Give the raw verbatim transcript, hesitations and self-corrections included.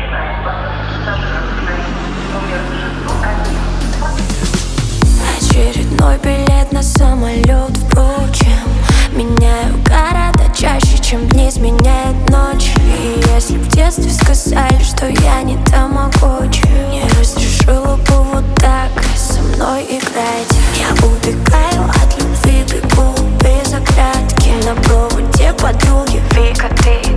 Очередной билет на самолет, впрочем, меняю города чаще, чем дни сменяет ночи. И если в детстве сказали, что я не тамагочи, не разрешила бы вот так со мной играть. Я убегаю от любви, бегу без оглядки. На проводе подруги, Вика, ты